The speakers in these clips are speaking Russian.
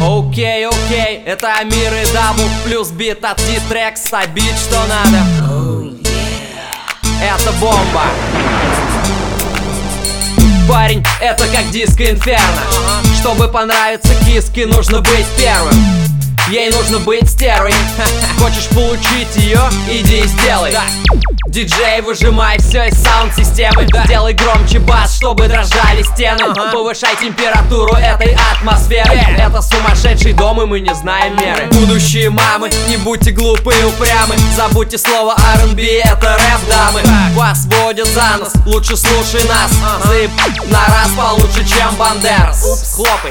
Окей, это Амир и Дабл плюс бит от Дитрекс, а бит что надо. Это бомба. Парень, это как диско Инферно. Чтобы понравиться киске, нужно быть первым. Ей нужно быть стервой. Хочешь получить ее? Иди и сделай. Диджей, выжимай все из саунд-системы. Делай громче бас, чтобы дрожали стены. Повышай температуру этой атмосферы. Это сумасшедший дом, и мы не знаем меры. Будущие мамы, не будьте глупы и упрямы. Забудьте слово R&B, это рэп, дамы. Вас водят за нос, лучше слушай нас. Заеб на раз получше, чем Бандерас. Упс, хлопай.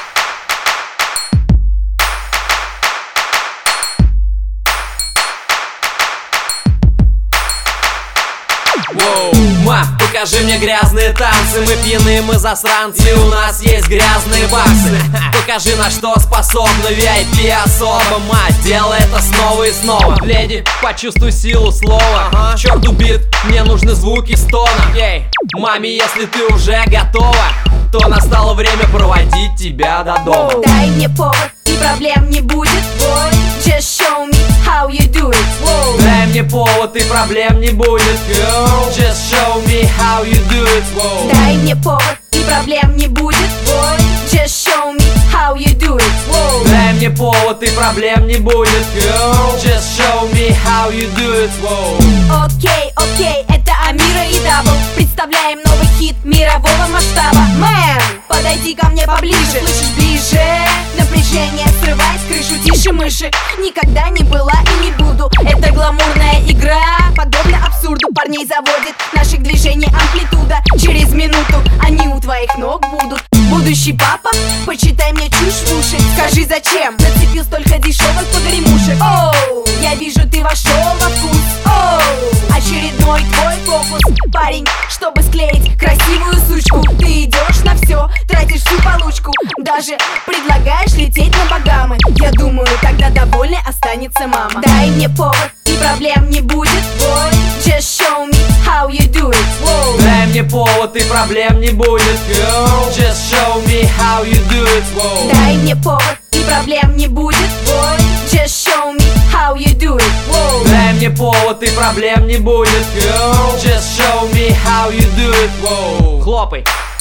Ма, покажи мне грязные танцы. Мы пьяны, мы засранцы, и у нас есть грязные баксы. Покажи, на что способна VIP особо. Ма, делай это снова и снова. Леди, почувствуй силу слова. Черту бит, мне нужны звуки стона. Ей, маме, если ты уже готова, то настало время проводить тебя до дома. Дай мне повод, и проблем не будет, boy. Just show me how you do it, whoa. Дай мне повод, и проблем не будет, girl. Just show me how you do it, whoa. Дай мне повод, и проблем не будет, boy. Just show me how you do it, whoa. Дай мне повод, и проблем не будет, girl. Just show me how you do it, whoa. Окей, это Амира и Дабл. Представляем новый хит мирового масштаба. Мэн, подойди ко мне поближе. Слышишь, ближе. Напряжение срывает с крышу, тише мыши. Никогда не была и не буду. Это гламурная игра, подобно абсурду. Парней заводит наших движений амплитуда. Через минуту они у твоих ног будут. Будущий папа, почитай мне чушь в уши. Скажи, зачем нацепил столько дешевых погремушек? Оу, я вижу, ты вошел во вкус. Оу, очередной твой фокус. Парень, чтобы склеить красивую сучку, ты идешь на все, тратишь всю получку. Даже предлагаешь лететь на Багамы. Я думаю, тогда довольной останется мама. Дай мне повод, и проблем не будет, boy. Just show me how you do it, whoa. Дай мне повод, и проблем не будет, girl. Just show me how you do it, whoa. Дай мне повод, и проблем не будет, boy. Just show me how you do it, whoa. Дай мне повод, и проблем не будет, girl. Just show me how you do it, whoa. Хлопай.